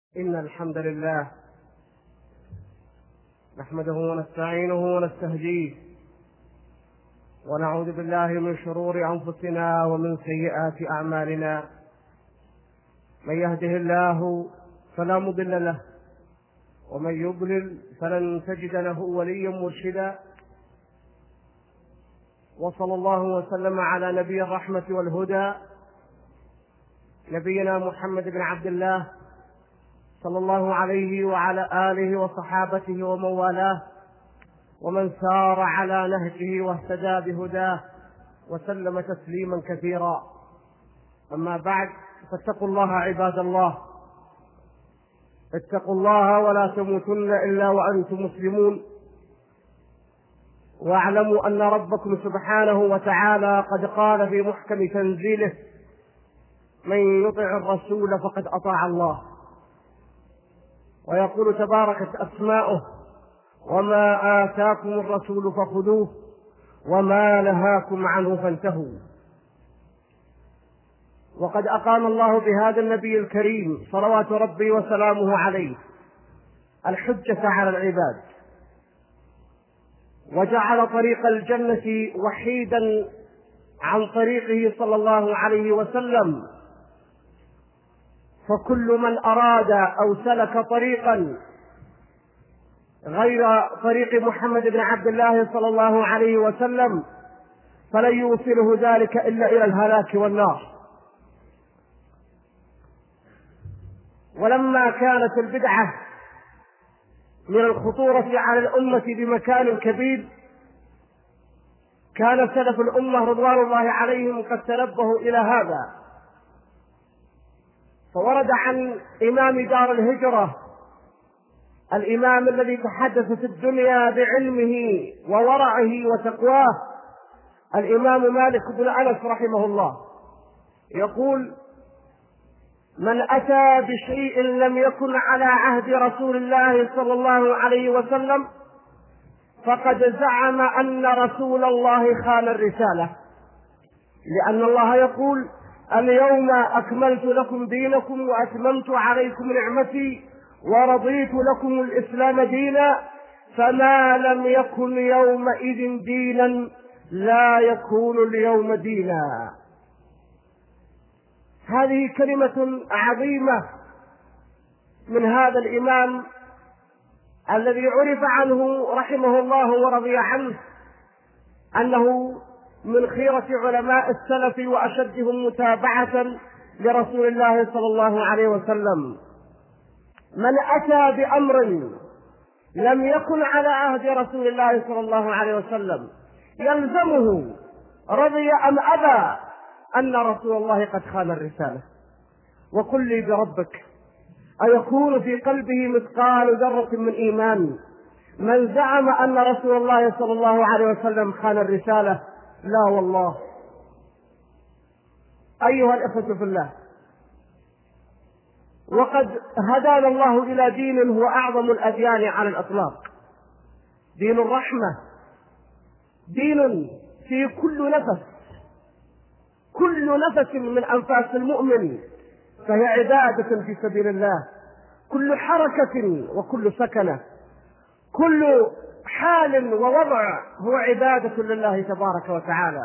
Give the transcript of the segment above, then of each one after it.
إن الحمد لله نحمده ونستعينه ونستهديه ونعوذ بالله من شرور أنفسنا ومن سيئات أعمالنا. من يهده الله فلا مضل له ومن يضلل فلن تجد له وليا مرشدا. وصلى الله وسلم على نبي الرحمة والهدى نبينا محمد بن عبد الله صلى الله عليه وعلى آله وصحابته ومن والاه ومن سار على نهجه واهتدى بهداه وسلم تسليما كثيرا. أما بعد، فاتقوا الله عباد الله، اتقوا الله ولا تموتن إلا وأنتم مسلمون، واعلموا أن ربكم سبحانه وتعالى قد قال في محكم تنزيله: من يطع الرسول فقد أطاع الله. ويقول تباركت أسماؤه: وما آتاكم الرسول فخذوه وما نهاكم عنه فانتهوا. وقد أقام الله بهذا النبي الكريم صلوات ربي وسلامه عليه الحجة على العباد، وجعل طريق الجنة وحيدا عن طريقه صلى الله عليه وسلم. فكل من أراد أو سلك طريقا غير طريق محمد بن عبد الله صلى الله عليه وسلم فلن يوصله ذلك إلا إلى الهلاك والنار. ولما كانت البدعة من الخطورة على الأمة بمكان كبير، كان سلف الأمة رضوان الله عليهم قد تنبهوا إلى هذا. فورد عن إمام دار الهجرة، الإمام الذي تحدث في الدنيا بعلمه وورعه وتقواه، الإمام مالك بن أنس رحمه الله، يقول: من أتى بشيء لم يكن على عهد رسول الله صلى الله عليه وسلم فقد زعم أن رسول الله خان الرسالة، لأن الله يقول: اليوم أكملت لكم دينكم وأتممت عليكم نعمتي ورضيت لكم الإسلام دينا، فما لم يكن يومئذ دينا لا يكون اليوم دينا. هذه كلمة عظيمة من هذا الإمام الذي عرف عنه رحمه الله ورضي عنه أنه من خيرة علماء السلف وأشدهم متابعة لرسول الله صلى الله عليه وسلم. من أتى بأمر لم يكن على عهد رسول الله صلى الله عليه وسلم يلزمه رضي أم أبى أن رسول الله قد خان الرسالة. وقل لي بربك، أيكون في قلبه مثقال ذرة من إيمان من زعم أن رسول الله صلى الله عليه وسلم خان الرسالة؟ لا والله. أيها الإخوة في الله، وقد هدانا الله إلى دين هو أعظم الأديان على الإطلاق، دين الرحمة، دين في كل نفس، كل نفس من أنفاس المؤمن فهي عبادة في سبيل الله، كل حركة وكل سكنة، كل حال ووضع هو عبادة لله تبارك وتعالى.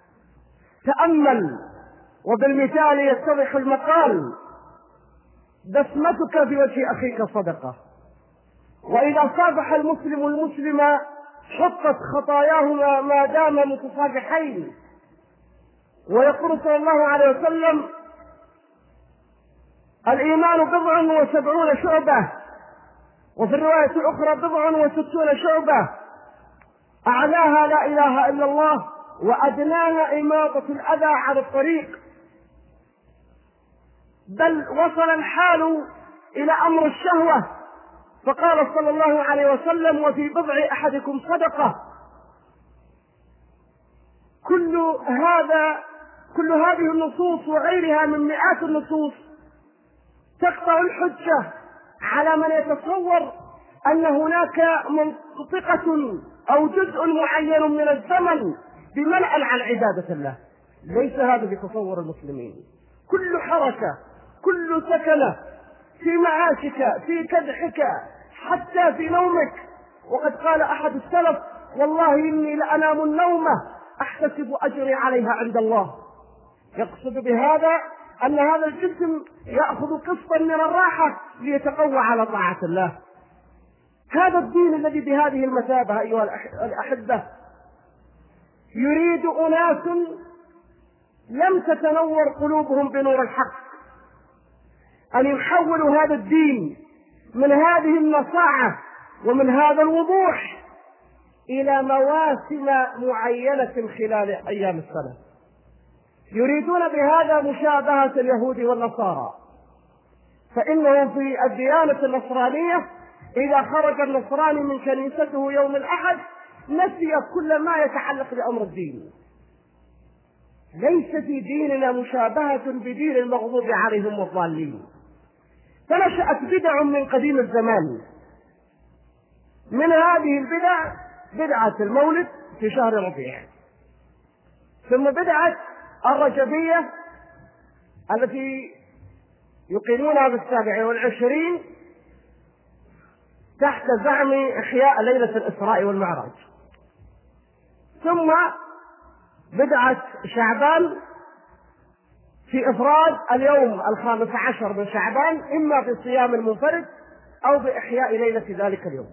تأمل وبالمثال يتضح المقال: بسمتك في وجه أخيك صدقة، وإذا صافح المسلم المسلم حطت خطاياهما ما دام متصافحين. ويقول صلى الله عليه وسلم: الإيمان 70 شعبة، وفي الرواية الأخرى 60 شعبة، أعلاها لا إله إلا الله، وأدناها إماطة الأذى على الطريق. بل وصل الحال إلى أمر الشهوة، فقال صلى الله عليه وسلم: وفي بضع أحدكم صدقة. كل هذه النصوص وغيرها من مئات النصوص تقطع الحجة على من يتصور أن هناك منطقة أو جزء معين من الزمن بمنع عن عبادة الله. ليس هذا في تصور المسلمين. كل حركة، كل سكنة في معاشك، في كدحك، حتى في نومك. وقد قال أحد السلف: والله إني لأنام النومة أحتسب أجري عليها عند الله. يقصد بهذا أن هذا الجسم يأخذ قسطا من الراحة ليتقوى على طاعة الله. هذا الدين الذي بهذه المثابة أيها الأحبة يريد أناس لم تتنور قلوبهم بنور الحق أن يحولوا هذا الدين من هذه النصاعة ومن هذا الوضوح إلى مواسم معينة خلال أيام السنة. يريدون بهذا مشابهة اليهود والنصارى، فإنه في الديانة النصرانية إذا خرج النصراني من كنيسته يوم الأحد نسي كل ما يتعلق بأمر الدين. ليس في ديننا مشابهة بدين المغضوب عليهم والضالين. فنشأت بدع من قديم الزمان. من هذه البدع بدعة المولد في شهر ربيع، ثم بدعة الرجبية التي يقيمونها ب27 تحت زعم إحياء ليلة الإسراء والمعراج، ثم بدعة شعبان في إفراد اليوم 15 من شعبان إما بصيام المنفرد أو بإحياء ليلة ذلك اليوم.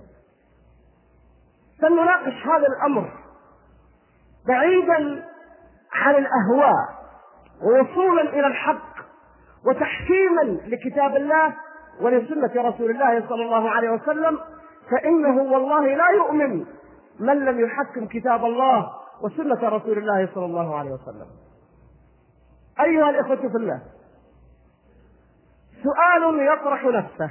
سنناقش هذا الأمر بعيدا عن الأهواء ووصولا إلى الحق وتحكيما لكتاب الله ولسنة رسول الله صلى الله عليه وسلم، فإنه والله لا يؤمن من لم يحكم كتاب الله وسنة رسول الله صلى الله عليه وسلم. أيها الإخوة في الله، سؤال يطرح نفسه: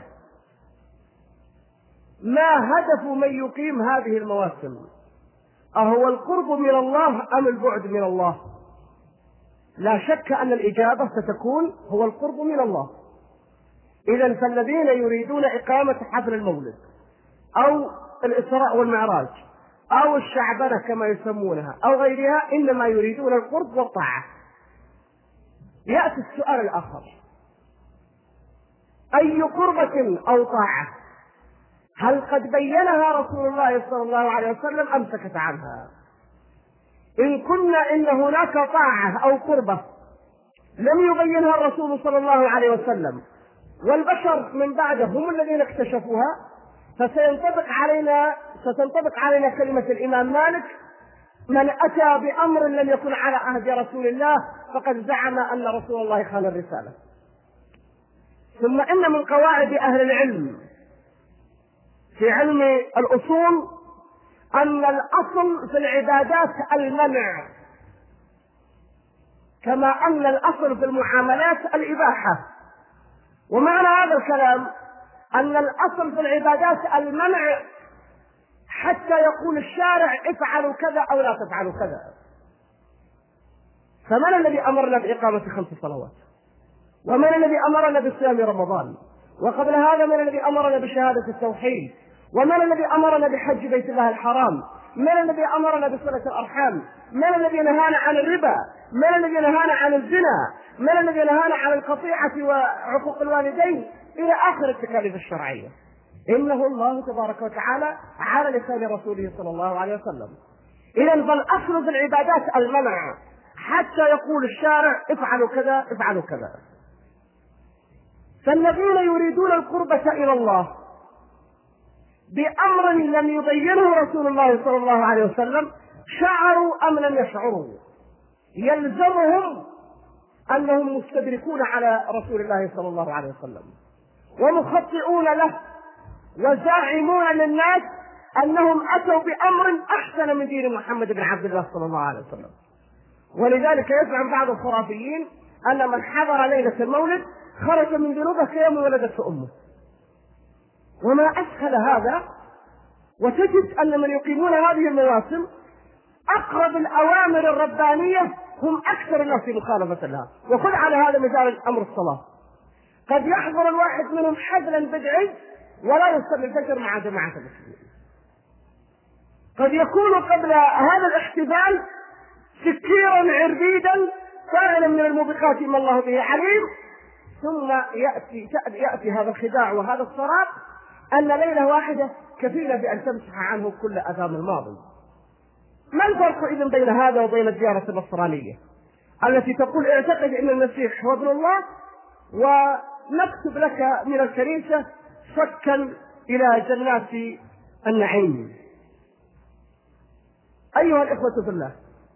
ما هدف من يقيم هذه المواسم؟ أهو القرب من الله أم البعد من الله؟ لا شك أن الإجابة ستكون هو القرب من الله. إذن فالذين يريدون إقامة حفل المولد أو الإسراء والمعراج أو الشعبنة كما يسمونها أو غيرها إنما يريدون القرب والطاعة. يأتي السؤال الآخر: أي قربة أو طاعة؟ هل قد بينها رسول الله صلى الله عليه وسلم أم سكت عنها؟ إن كنا إن هناك طاعة أو قربة لم يبينها الرسول صلى الله عليه وسلم والبشر من بعده هم الذين اكتشفوها، ستنطبق علينا كلمة الإمام مالك: من أتى بأمر لم يكن على عهد رسول الله فقد زعم أن رسول الله خان الرسالة. ثم إن من قواعد أهل العلم في علم الأصول أن الأصل في العبادات المنع، كما أن الأصل في المعاملات الإباحة. ومعنى هذا الكلام أن الأصل في العبادات المنع حتى يقول الشارع افعلوا كذا أو لا تفعلوا كذا. فمن الذي أمرنا بإقامة 5 صلوات؟ ومن الذي أمرنا بصيام رمضان؟ وقبل هذا من الذي أمرنا بشهادة التوحيد؟ ومن الذي أمرنا بحج بيت الله الحرام؟ من الذي أمرنا بصلة الأرحام؟ من الذي نهانا عن الربا؟ من الذي نهانا عن الزنا؟ من الذي نهانا عن القطيعة وعقوق الوالدين؟ إلى آخر التكاليف الشرعية. إنه الله تبارك وتعالى على لسان رسوله صلى الله عليه وسلم. إذن فالأصل في العبادات المنع حتى يقول الشارع افعلوا كذا افعلوا كذا. فالذين يريدون القربة إلى الله بأمر لم يبينه رسول الله صلى الله عليه وسلم، شعروا أم لم يشعروا، يلزمهم أنهم مستدركون على رسول الله صلى الله عليه وسلم ومخطئون له وزاعمون للناس أنهم أتوا بأمر أحسن من دين محمد بن عبد الله صلى الله عليه وسلم. ولذلك يزعم بعض الخرافيين أن من حضر ليلة المولد خرج من ذنوبه كيوم ولدته أمه. وما أسهل هذا. وتجد أن من يقيمون هذه المواسم أقرب الأوامر الربانية هم أكثر الناس في مخالفة لها. وخذ على هذا مثال أمر الصلاة. قد يحضر الواحد منهم حفلا بدعي ولا يصلي الفجر مع جماعة المسلمين. قد يكون قبل هذا الاحتفال سكيرا عربيدا فاعلا من الموبقات ما الله به عليم، ثم يأتي هذا الخداع وهذا السراب أن ليلة واحدة كفيلة بأن تمسح عنه كل أثام الماضي. ما الفرق إذن بين هذا وبين الديانة النصرانية التي تقول اعتقد أن المسيح هو ابن الله ونكتب لك من الكنيسة شكا إلى جنات النعيم؟ أيها الإخوة في الله،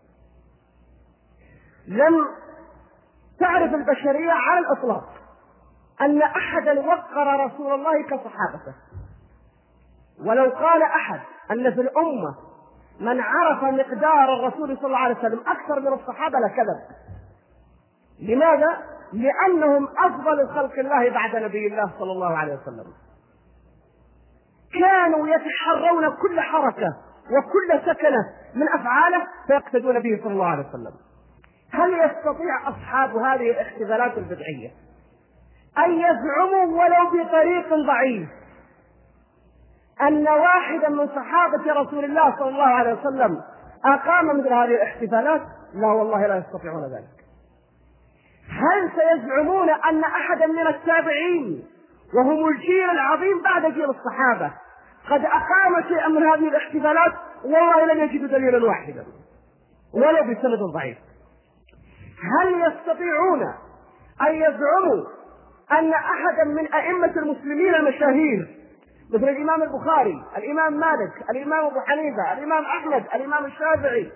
لم تعرف البشرية على الإطلاق أن أحدا وقر رسول الله كصحابته. ولو قال أحد أن في الأمة من عرف مقدار الرسول صلى الله عليه وسلم أكثر من الصحابة لكذب. لماذا؟ لأنهم أفضل خلق الله بعد نبي الله صلى الله عليه وسلم. كانوا يتحرون كل حركة وكل سكنة من أفعاله فيقتدون به صلى الله عليه وسلم. هل يستطيع أصحاب هذه الاحتفالات البدعية أن يزعموا ولو بطريق ضعيف أن واحدا من صحابة رسول الله صلى الله عليه وسلم أقام مثل هذه الاحتفالات؟ لا والله لا يستطيعون ذلك. هل سيزعمون أن أحدا من التابعين وهم الجيل العظيم بعد جيل الصحابة قد أقام شيئا من هذه الاحتفالات؟ والله لم يجدوا دليلا واحدا ولو بسند ضعيف. هل يستطيعون أن يزعموا أن أحدا من أئمة المسلمين المشاهير مثل الإمام البخاري، الإمام مالك، الإمام أبو حنيفة، الإمام أحمد، الإمام الشافعي،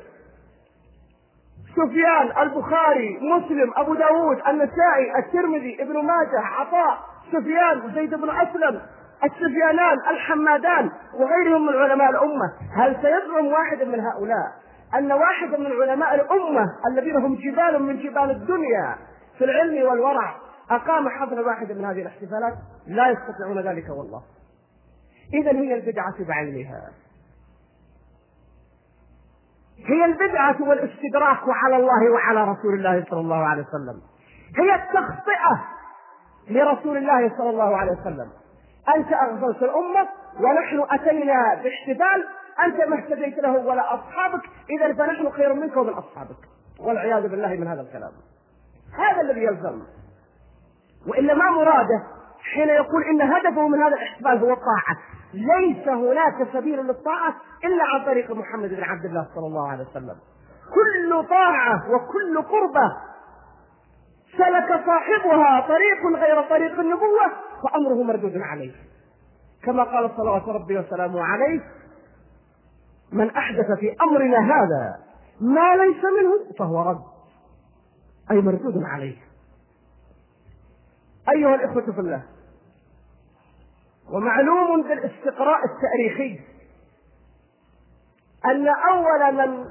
سفيان، البخاري، مسلم، أبو داود، النسائي، الترمذي، ابن ماجه، عطاء، سفيان، زيد بن أسلم، السفيانان، الحمادان وغيرهم من علماء الأمة، هل سيزعم واحد من هؤلاء أن واحدا من علماء الأمة الذين هم جبال من جبال الدنيا في العلم والورع أقام حفل واحد من هذه الاحتفالات؟ لا يستطيعون ذلك والله. إذن هي البدعة بعينها، هي البدعة والاستدراك على الله وعلى رسول الله صلى الله عليه وسلم، هي التخطئة لرسول الله صلى الله عليه وسلم. أنت أغفلت الأمة ونحن أتينا باحتفال أنت ما اهتديت له ولا أصحابك، إذا فنحن خير منك ومن أصحابك، والعياذ بالله من هذا الكلام. هذا الذي يلزم، وإلا ما مراده حين يقول إن هدفه من هذا الاحتفال هو الطاعة. ليس هناك سبيل للطاعة إلا عن طريق محمد بن عبد الله صلى الله عليه وسلم. كل طاعة وكل قربة سلك صاحبها طريق غير طريق النبوة فأمره مردود عليه، كما قال صلوات ربي وسلامه عليه: من أحدث في أمرنا هذا ما ليس منه فهو رد، أي مردود عليه. أيها الإخوة في الله، ومعلوم بالاستقراء التاريخي أن أول من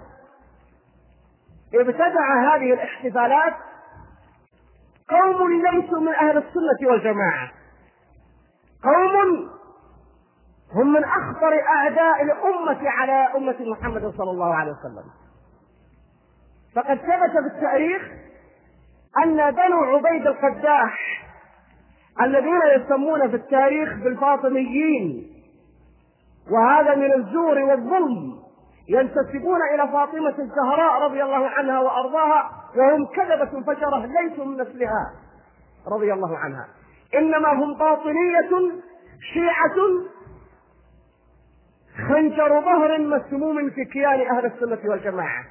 ابتدع هذه الاحتفالات قوم ليسوا من أهل السنة والجماعة، قوم هم من أخطر أعداء الأمة على أمة محمد صلى الله عليه وسلم. فقد ثبت في التاريخ أن بنو عبيد القداح الذين يسمون في التاريخ بالفاطميين، وهذا من الزور والظلم، ينتسبون إلى فاطمة الزهراء رضي الله عنها وأرضاها، وهم كذبة فجرة ليسوا من نسلها رضي الله عنها، إنما هم باطنية شيعة خنجر ظهر مسموم في كيان أهل السنة والجماعة.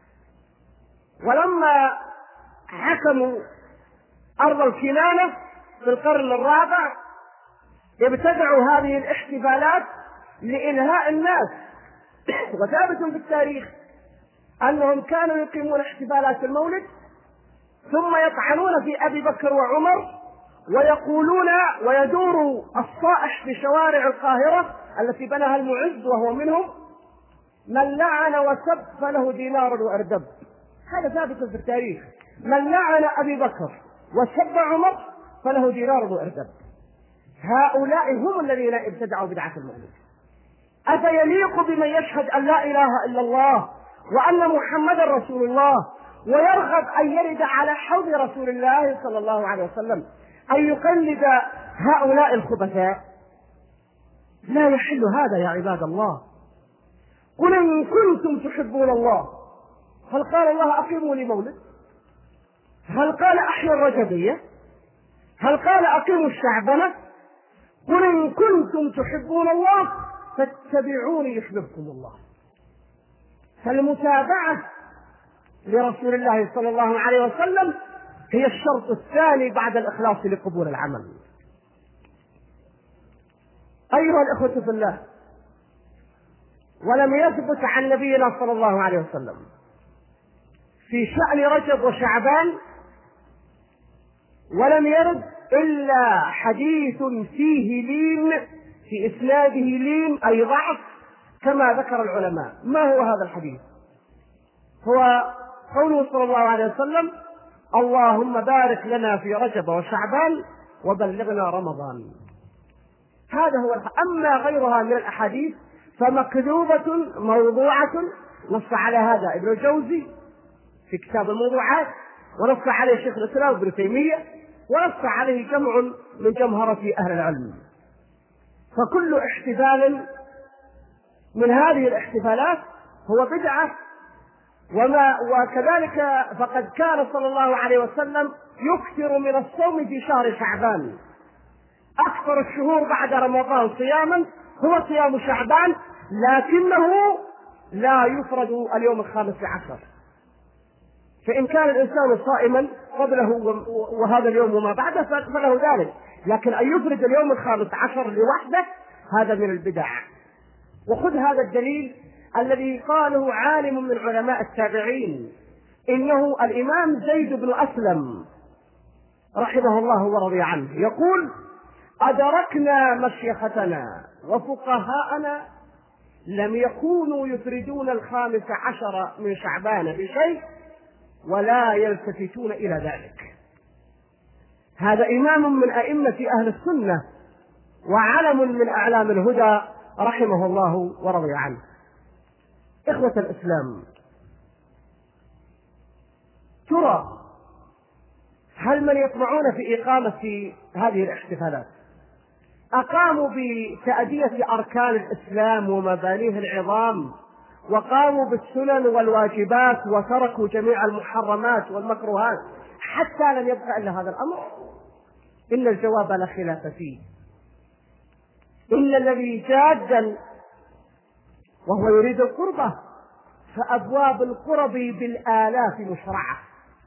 ولما حكموا أرض الكنانة في القرن الرابع ابتدعوا هذه الاحتفالات لإلهاء الناس. وثابت في التاريخ أنهم كانوا يقيمون احتفالات المولد ثم يطعنون في أبي بكر وعمر ويقولون ويدور الصائح في شوارع القاهرة التي بناها المعز وهو منهم: من لعن وسب فله دينار وأردب. هذا ثابت في التاريخ، من لعن أبي بكر وسب عمر فله دينار وأردب. هؤلاء هم الذين ابتدعوا بدعة المولد. أفيليق بمن يشهد أن لا إله إلا الله وأن محمد رسول الله ويرغب أن يرد على حوض رسول الله صلى الله عليه وسلم أن يقلد هؤلاء الخبثاء؟ لا يحل هذا يا عباد الله. قل إن كنتم تحبون الله، هل قال الله أقيموا لي مولد؟ هل قال أحيا الرجبية؟ هل قال أقيموا الشعبنة؟ قل إن كنتم تحبون الله فاتبعوني يحببكم الله. فالمتابعة لرسول الله صلى الله عليه وسلم هي الشرط الثاني بعد الإخلاص لقبول العمل. أيها الإخوة في الله، ولم يثبت عن نبينا صلى الله عليه وسلم في شأن رجب وشعبان، ولم يرد إلا حديث فيه لين، في إسناده لين أي ضعف كما ذكر العلماء. ما هو هذا الحديث؟ هو قوله صلى الله عليه وسلم: اللهم بارك لنا في رجب وشعبان وبلغنا رمضان. هذا هو أما غيرها من الأحاديث فمكذوبة موضوعة، نص على هذا ابن الجوزي في كتاب الموضوعات، ونص عليه شيخ الإسلام ابن تيمية، ونص عليه جمع من جمهرة أهل العلم. فكل احتفال من هذه الاحتفالات هو بدعة. وكذلك فقد كان صلى الله عليه وسلم يكثر من الصوم في شهر شعبان. أكثر الشهور بعد رمضان صياما هو صيام شعبان، لكنه لا يفرد اليوم 15، فإن كان الإنسان صائما قبله وهذا اليوم وما بعده فله ذلك، لكن أن يفرد اليوم 15 لوحده هذا من البدع. وخذ هذا الدليل الذي قاله عالم من علماء التابعين، إنه الإمام زيد بن أسلم رحمه الله ورضي عنه يقول: أدركنا مشيختنا وفقهاءنا لم يكونوا يفردون 15 من شعبان بشيء ولا يلتفتون إلى ذلك. هذا إمام من أئمة أهل السنة وعلم من أعلام الهدى رحمه الله ورضي عنه. إخوة الإسلام، ترى هل من يطمعون في إقامة هذه الاحتفالات أقاموا بتأدية أركان الإسلام ومبانيه العظام، وقاموا بالسنن والواجبات، وتركوا جميع المحرمات والمكروهات حتى لم يبقى إلا هذا الأمر؟ إن الجواب لا خلاف فيه. إن الذي جادا وهو يريد القربة فأبواب القرب بالآلاف مشرعة.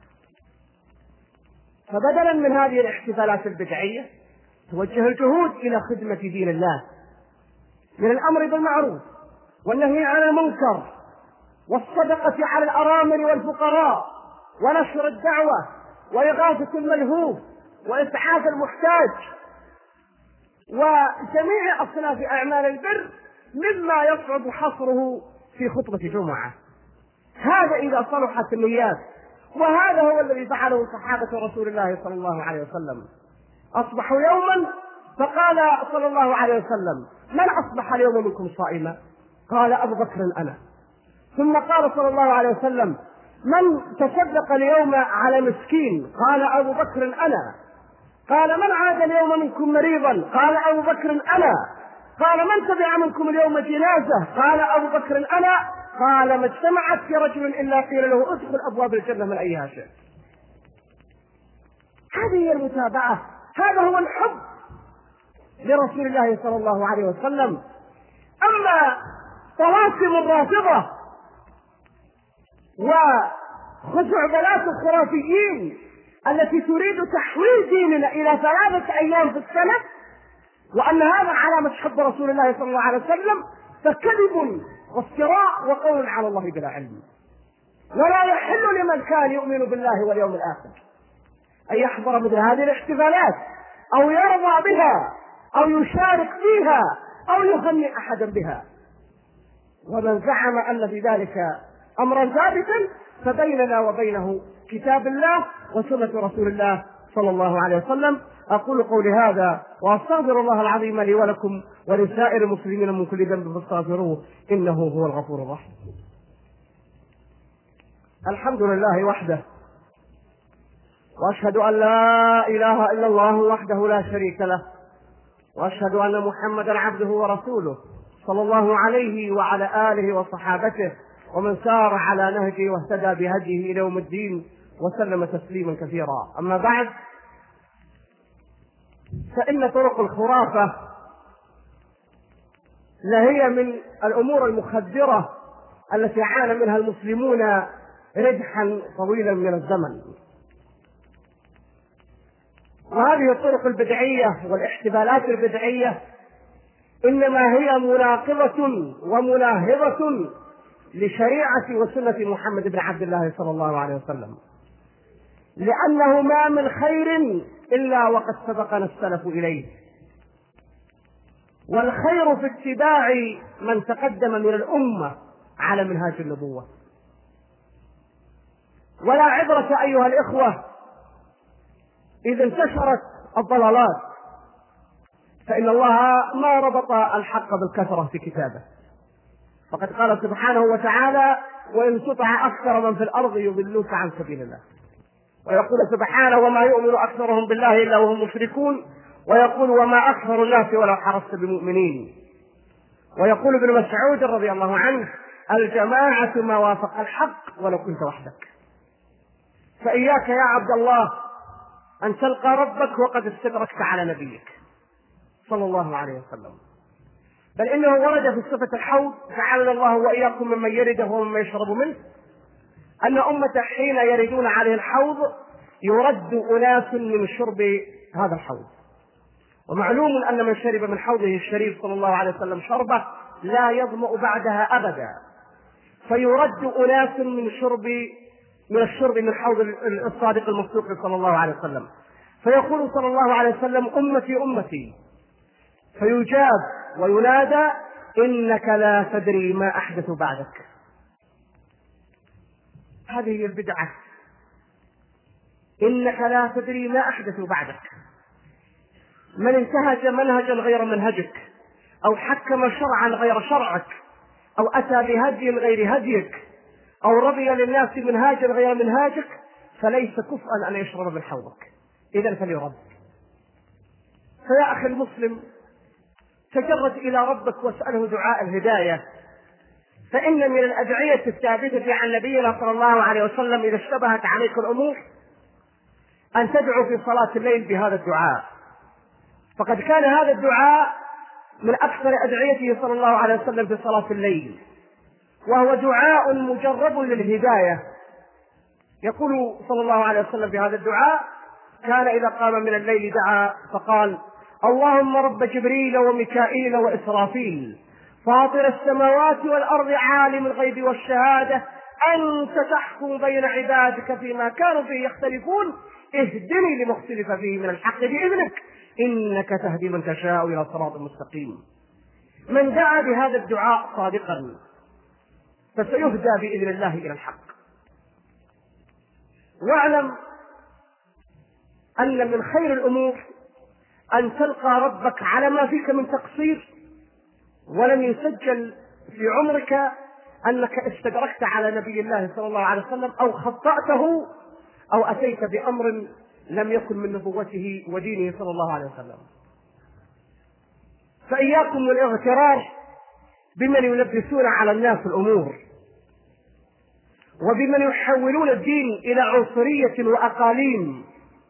فبدلا من هذه الاحتفالات البدعية توجه الجهود إلى خدمة دين الله، من الأمر بالمعروف والنهي عن المنكر والصدقة على الأرامل والفقراء ونشر الدعوة وإغاثة الملهوف وإسعاف المحتاج وجميع أصناف أعمال البر مما يصعب حصره في خطبة جمعة. هذا إذا صلحت النيات، وهذا هو الذي فعله صحابة رسول الله صلى الله عليه وسلم. أصبحوا يوما فقال صلى الله عليه وسلم: من أصبح اليوم منكم صائما؟ قال: أبو بكر أنا. ثم قال صلى الله عليه وسلم: من تصدق اليوم على مسكين؟ قال: أبو بكر أنا. قال: من عاد اليوم منكم مريضا؟ قال: أبو بكر أنا. قال: من تبع منكم اليوم جنازة؟ قال: أبو بكر أنا. قال: ما اجتمعت في رجل إلا قيل له ادخل أبواب الجنة من أيها شئت. هذه هي المتابعة، هذا هو الحب لرسول الله صلى الله عليه وسلم. أما طواسم الرافضة وخزعبلات الخرافيين التي تريد تحويل ديننا إلى 3 أيام في السنة وأن هذا علامة حب رسول الله صلى الله عليه وسلم، فكذب وافتراء وقول على الله بلا علم. ولا يحل لمن كان يؤمن بالله واليوم الآخر أن يحضر مثل هذه الاحتفالات أو يرضى بها أو يشارك فيها أو يهنئ أحدا بها. ومن زعم أن في ذلك أمرا ثابتا فبيننا وبينه كتاب الله وسنة رسول الله صلى الله عليه وسلم. أقول قولي هذا وأستغفر الله العظيم لي ولكم ولسائر المسلمين من كل ذنب فاستغفروه إنه هو الغفور الرحيم. الحمد لله وحده، وأشهد أن لا إله إلا الله وحده لا شريك له، وأشهد أن محمدا عبده ورسوله صلى الله عليه وعلى آله وصحابته ومن سار على نهجه واهتدى بهديه إلى يوم الدين وسلم تسليما كثيرا. أما بعد، فإن طرق الخرافة لهي من الأمور المخدرة التي عانى منها المسلمون رجحا طويلا من الزمن. وهذه الطرق البدعية والاحتفالات البدعية إنما هي مناقضة ومناهضة لشريعة وسنة محمد بن عبد الله صلى الله عليه وسلم، لأنه ما من خير إلا وقد سبقنا السلف إليه، والخير في اتباع من تقدم من الأمة على منهاج النبوة. ولا عبرة أيها الإخوة إذا انتشرت الضلالات، فإن الله ما ربط الحق بالكثرة في كتابه، فقد قال سبحانه وتعالى: وإن تطع أكثر من في الأرض يضلوك عن سبيل الله. ويقول سبحانه: وما يؤمن أكثرهم بالله إلا وهم مشركون. ويقول: وما أكثر الناس ولو حرصت بمؤمنين. ويقول ابن مسعود رضي الله عنه: الجماعة ما وافق الحق ولو كنت وحدك. فإياك يا عبد الله أن تلقى ربك وقد استدركت على نبيك صلى الله عليه وسلم، بل إنه ورد في صفة الحوض، جعلنا الله وإياكم ممن يرده وممن يشرب منه، أن أمة حين يردون عليه الحوض يرد أناس من شرب هذا الحوض. ومعلوم أن من شرب من حوضه الشريف صلى الله عليه وسلم شربة لا يظمأ بعدها أبدا، فيرد أناس من الشرب من حوض الصادق المصدوق صلى الله عليه وسلم، فيقول صلى الله عليه وسلم: أمتي أمتي، فيجاب وينادى: إنك لا تدري ما أحدث بعدك. هذه هي البدعة، إنك لا تدري ما أحدث بعدك. من انتهج منهجا غير منهجك، أو حكم شرعا غير شرعك، أو أتى بهدي غير هديك، أو رضي للناس منهاجا غير منهاجك، فليس كفءا أن يشرب من حوضك، إذن فليرد. فيا أخي المسلم، تجرد إلى ربك واسأله دعاء الهداية، فإن من الأدعية الثابتة عن نبينا صلى الله عليه وسلم إذا اشتبهت عليك الأمور أن تدعو في صلاة الليل بهذا الدعاء، فقد كان هذا الدعاء من أكثر أدعيته صلى الله عليه وسلم في صلاة الليل، وهو دعاء مجرب للهداية. يقول صلى الله عليه وسلم في هذا الدعاء: كان إذا قام من الليل دعا فقال: اللهم رب جبريل وميكائيل وإسرافيل فاطر السماوات والأرض عالم الغيب والشهادة أنت تحكم بين عبادك فيما كانوا فيه يختلفون اهدني لما اختلف فيه من الحق بإذنك إنك تهدي من تشاء إلى صراط مستقيم. من دعا بهذا الدعاء صادقا فسيهدى بإذن الله إلى الحق. واعلم أن من خير الأمور أن تلقى ربك على ما فيك من تقصير ولم يسجل في عمرك أنك استدركت على نبي الله صلى الله عليه وسلم أو خطأته أو أتيت بأمر لم يكن من نبوته ودينه صلى الله عليه وسلم. فإياكم والاغترار بمن يلبسون على الناس الأمور وبمن يحولون الدين إلى عنصرية وأقاليم.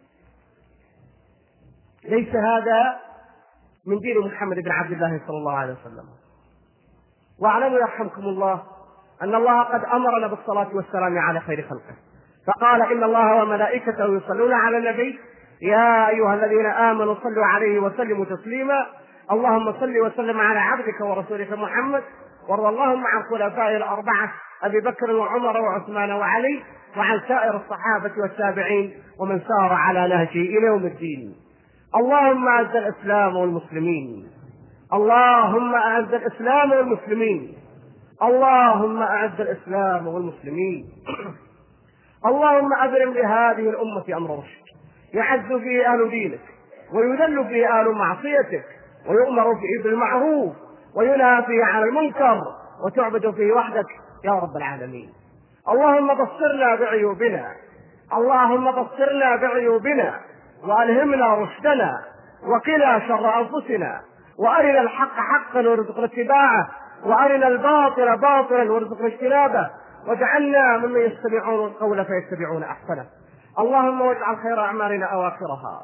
ليس هذا من دين محمد بن عبد الله صلى الله عليه وسلم. واعلموا يرحمكم الله أن الله قد أمرنا بالصلاة والسلام على خير خلقه، فقال: إن الله وملائكته يصلون على النبي يا أيها الذين آمنوا صلوا عليه وسلموا تسليما. اللهم صل وسلم على عبدك ورسولك محمد، وارض اللهم عن خلفائه الأربعة أبي بكر وعمر وعثمان وعلي، وعن سائر الصحابة والتابعين ومن سار على نهجه إلى يوم الدين. اللهم أعز الإسلام والمسلمين، اللهم أعز الإسلام والمسلمين، اللهم أعز الإسلام والمسلمين. اللهم أبرم لهذه الأمة أمر رشد يعز فيه أهل دينك ويذل فيه أهل معصيتك ويؤمر فيه بالمعروف وينهى فيه عن المنكر وتعبد فيه وحدك يا رب العالمين. اللهم بصرنا بعيوبنا، اللهم بصرنا بعيوبنا وألهمنا رشدنا وقنا شر أنفسنا، وأرنا الحق حقا وارزقنا اتباعه، وأرنا الباطل باطلا وارزقنا اجتنابه، واجعلنا ممن يستمعون القول فيتبعون أحسنه. اللهم واجعل خير أعمالنا أواخرها،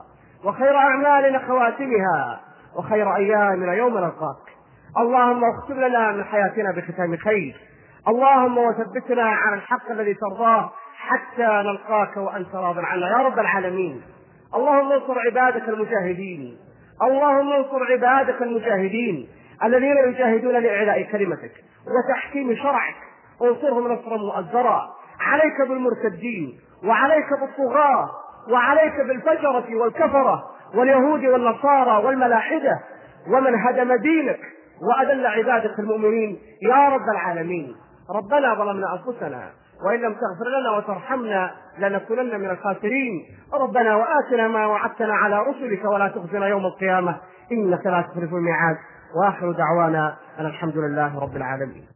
وخير أعمالنا خواتمها، وخير أيامنا يوم نلقاك. اللهم اختم لنا من حياتنا بختام خير، اللهم وثبتنا على الحق الذي ترضاه حتى نلقاك وأنت راض عنا يا رب العالمين. اللهم انصر عبادك المجاهدين، اللهم انصر عبادك المجاهدين الذين يجاهدون لإعلاء كلمتك وتحكيم شرعك، انصرهم نصرا مؤزرا. عليك بالمرتدين، وعليك بالطغاة، وعليك بالفجرة والكفرة واليهود والنصارى والملاحدة ومن هدم دينك وأذل عبادك المؤمنين يا رب العالمين. ربنا ظلمنا أنفسنا وإن لم تغفر لنا وترحمنا لنكونن من الخاسرين. ربنا وآتنا ما وعدتنا على رسلك ولا تخزنا يوم القيامة إنك لا تخلف الميعاد. وآخر دعوانا أن الحمد لله رب العالمين.